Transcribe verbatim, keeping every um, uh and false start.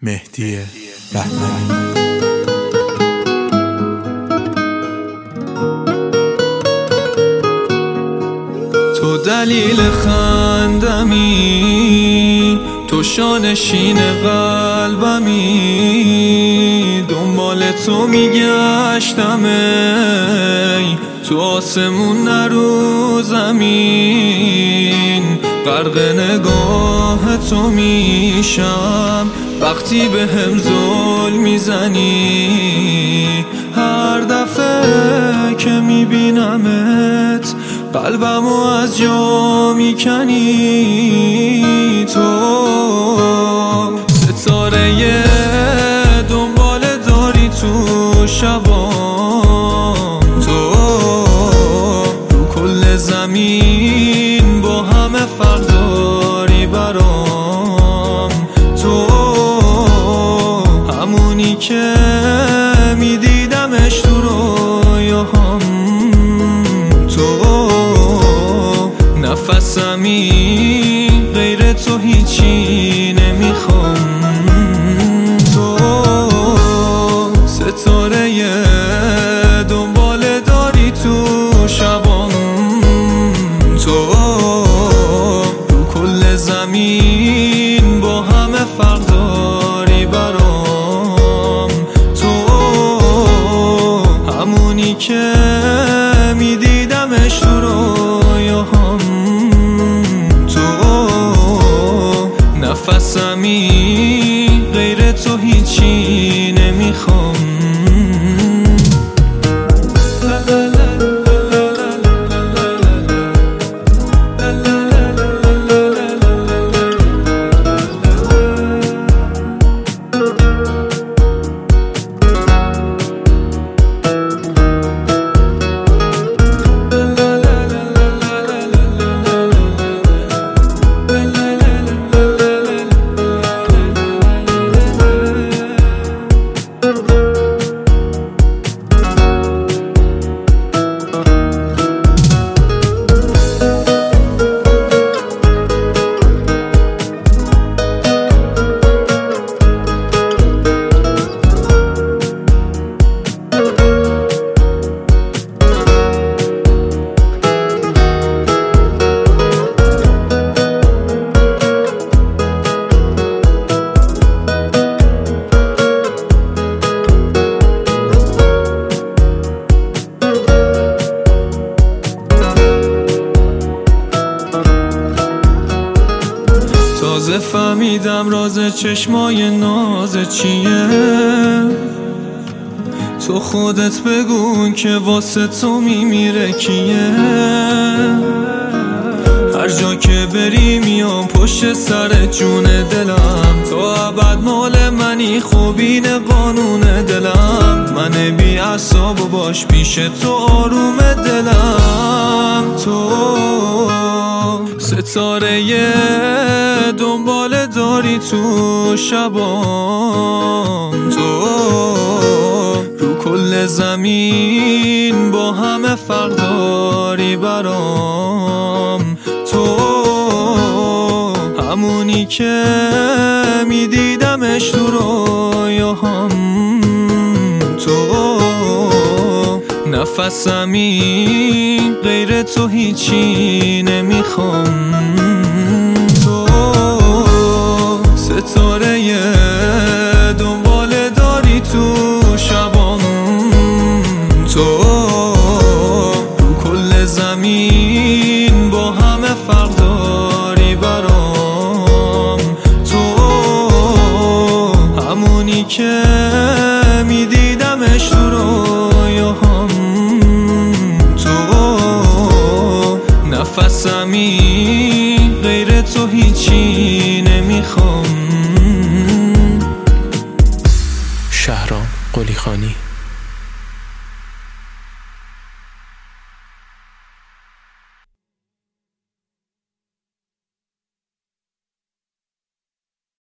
مهدی بهمنی. تو دلیل خندمی، تو شانشین قلبمی، دنبال تو میگشتم ای تو آسمون نه رو زمین، غرق نگاه تو میشم وقتی به هم ظلم میزنی. هر دفعه که میبینمت قلبمو از جا میکنی. تو ستاره دنبال داری تو شبام، تو رو کل زمین با همه فرق داری برام. تو همونی که میدیدمش تو رویاهام، تو نفسمی غیر تو هیچی نمیخوام. تو ستاره دنبال داری تو شبام، تو رو کل زمین با همه فرق داری برام. تو همونی که میدیدمش تو رویاهام، نفسمی غیر تو هیچی نمیخوام. تازه فهمیدم راز چشمای ناز چیه، تو خودت بگو که واسه تو میمیره کیه. هر جا که بری میام پشت سر جون دلم، تو ابد مال منی خوبین قانون دلم. من بی اعصاب و باش پیش تو آروم دلم. تو ستاره دنبال داری تو شبام، تو رو کل زمین با همه فرق داری برام. تو همونی که میدیدمش تو رویاهام، تو نفسمی غیر تو هیچی نمیخوام. تو ستاره دنبال داری تو شبام، تو رو کل زمین با همه فرق داری برام. تو همونی که میدیدمش تو رویاهام، تو نفسمی غیر تو هیچی نمیخوام. شهرام قلیخانی.